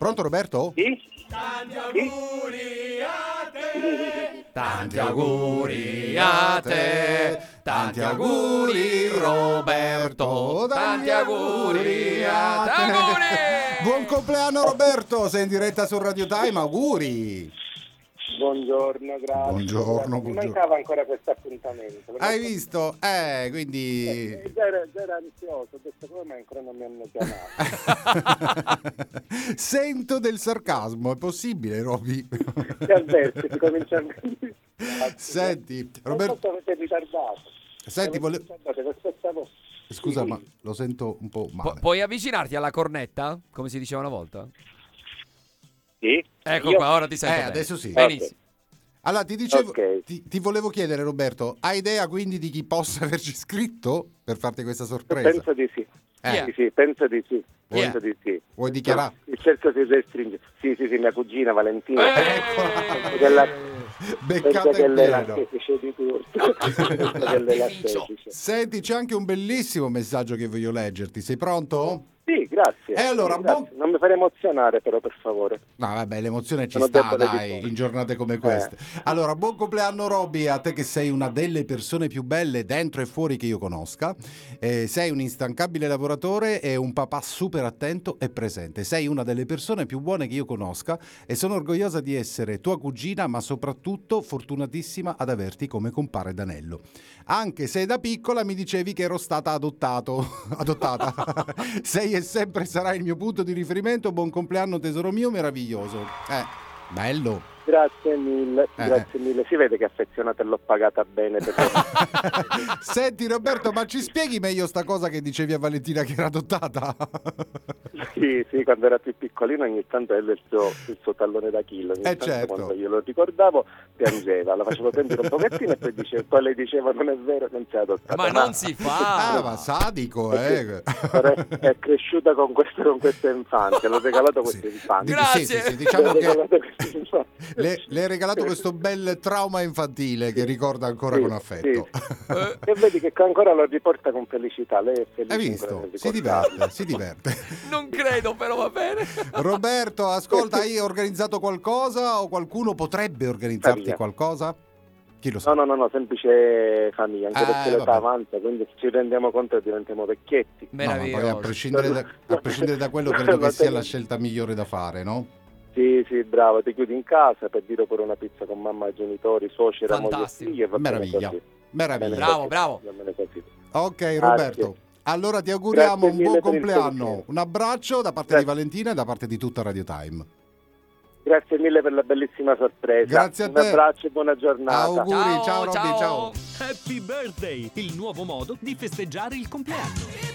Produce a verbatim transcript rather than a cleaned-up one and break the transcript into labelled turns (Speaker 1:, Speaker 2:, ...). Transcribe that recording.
Speaker 1: Pronto Roberto?
Speaker 2: Sì?
Speaker 3: Tanti auguri a te, tanti auguri a te, tanti auguri Roberto, tanti auguri a te. Auguri!
Speaker 1: Buon compleanno Roberto, sei in diretta su Radio Time, auguri.
Speaker 2: Buongiorno, grazie.
Speaker 1: Buongiorno,
Speaker 2: grazie. Mi
Speaker 1: buongiorno.
Speaker 2: mancava ancora questo appuntamento.
Speaker 1: Hai visto? Eh, quindi...
Speaker 2: Eh, già, ero, già ero ansioso, ho detto come mai ancora non mi hanno chiamato.
Speaker 1: Sento del sarcasmo, è possibile, Roby?
Speaker 2: Ti avverti, si comincia a venire.
Speaker 1: Senti, Roberto...
Speaker 2: Non avete ritardato.
Speaker 1: Senti, volevo...
Speaker 2: Aspettavo...
Speaker 1: Scusa,
Speaker 2: sì.
Speaker 1: ma lo sento un po' male.
Speaker 3: Pu- puoi avvicinarti alla cornetta, come si diceva una volta?
Speaker 2: Sì?
Speaker 3: Ecco
Speaker 2: Io?
Speaker 3: qua, ora ti sento
Speaker 1: Eh,
Speaker 3: bene.
Speaker 1: adesso sì.
Speaker 3: Benissimo.
Speaker 1: Allora, ti dicevo,
Speaker 2: Ok.
Speaker 1: ti, ti volevo chiedere, Roberto, hai idea quindi di chi possa averci scritto per farti questa sorpresa?
Speaker 2: Penso di sì.
Speaker 1: Eh,
Speaker 2: Sì, sì, penso di sì. Penso
Speaker 3: Yeah.
Speaker 2: di sì.
Speaker 1: Vuoi dichiarare?
Speaker 2: Il certo si restringe. Sì, sì, sì, mia cugina Valentina.
Speaker 3: Eh!
Speaker 2: Penso che la-
Speaker 1: Beccata
Speaker 2: penso che
Speaker 1: in
Speaker 2: lei
Speaker 1: pieno.
Speaker 2: l'artefice di tutto. Penso che lei l'artefice.
Speaker 1: Senti, c'è anche un bellissimo messaggio che voglio leggerti. Sei pronto?
Speaker 2: Sì, grazie.
Speaker 1: E allora,
Speaker 2: Sì, grazie.
Speaker 1: buon-
Speaker 2: Non mi fare emozionare però, per favore.
Speaker 1: No, vabbè, l'emozione ci
Speaker 2: Sono
Speaker 1: sta,
Speaker 2: debole di
Speaker 1: dai,
Speaker 2: cuore.
Speaker 1: in giornate come queste. Allora, buon compleanno Roby, a te che sei una delle persone più belle dentro e fuori che io conosca. Eh, sei un instancabile lavoratore e un papà super attento e presente. Sei una delle persone più buone che io conosca e sono orgogliosa di essere tua cugina, ma soprattutto fortunatissima ad averti come compare d'anello. Anche se da piccola mi dicevi che ero stata adottato, adottata. Sei e sempre sarai il mio punto di riferimento. Buon compleanno tesoro mio, meraviglioso. Eh, bello.
Speaker 2: Grazie mille,
Speaker 1: Eh,
Speaker 2: grazie mille. Si vede che affezionata e l'ho pagata bene. Perché...
Speaker 1: Senti Roberto, ma ci spieghi meglio sta cosa che dicevi a Valentina che era adottata?
Speaker 2: sì, sì, quando era più piccolino ogni tanto era il suo, il suo tallone d'Achille. Ogni
Speaker 1: Eh,
Speaker 2: tanto
Speaker 1: certo.
Speaker 2: quando glielo ricordavo piangeva, la facevo prendere un pochettino e poi, dicevo, poi lei diceva non è vero, non si è adottata.
Speaker 3: Ma non si fa.
Speaker 1: Ah, ma sadico, eh.
Speaker 2: Però è, è cresciuta con questa con questa infanzia, l'ho regalato questa
Speaker 1: Sì.
Speaker 2: infanzia.
Speaker 1: Di- sì, sì, sì, diciamo
Speaker 2: L'ho
Speaker 1: che
Speaker 2: regalato questa infanzia.
Speaker 1: le, le hai regalato questo bel trauma infantile che ricorda ancora
Speaker 2: Sì,
Speaker 1: con affetto.
Speaker 2: sì.
Speaker 3: Eh,
Speaker 2: E vedi che ancora lo riporta con felicità. Lei è felice.
Speaker 1: Hai
Speaker 2: ancora
Speaker 1: visto?
Speaker 2: nel
Speaker 1: Si
Speaker 2: ricordarlo.
Speaker 1: diverte, si diverte.
Speaker 3: non credo, però va bene.
Speaker 1: Roberto, ascolta, hai organizzato qualcosa o qualcuno potrebbe organizzarti
Speaker 2: Famiglia.
Speaker 1: qualcosa? Chi lo sa?
Speaker 2: No, no, no, no, semplice famiglia, anche
Speaker 1: Eh,
Speaker 2: perché l'età
Speaker 1: vabbè.
Speaker 2: avanza, quindi ci rendiamo conto che diventiamo vecchietti.
Speaker 1: No, ma poi a
Speaker 3: Meraviglioso.
Speaker 1: prescindere da, a prescindere da quello credo che sia la scelta migliore da fare, no?
Speaker 2: Sì, sì, bravo, ti chiudi in casa per dire pure una pizza con mamma e genitori, suocera, moglie e
Speaker 3: Fantastico.
Speaker 2: figli e va bene
Speaker 1: Meraviglia,
Speaker 2: così.
Speaker 1: meraviglia.
Speaker 3: Bravo,
Speaker 2: così,
Speaker 3: bravo.
Speaker 2: va bene così.
Speaker 1: Ok Roberto, allora ti auguriamo
Speaker 2: Grazie
Speaker 1: un
Speaker 2: mille
Speaker 1: buon
Speaker 2: per il
Speaker 1: compleanno,
Speaker 2: pensiero.
Speaker 1: un abbraccio da parte
Speaker 2: Grazie.
Speaker 1: di Valentina e da parte di tutta Radio Time.
Speaker 2: Grazie mille per la bellissima sorpresa.
Speaker 1: Grazie a
Speaker 2: Un
Speaker 1: te.
Speaker 2: abbraccio e buona giornata.
Speaker 1: Auguri, ciao Robby, ciao.
Speaker 4: Happy Birthday, il nuovo modo di festeggiare il compleanno.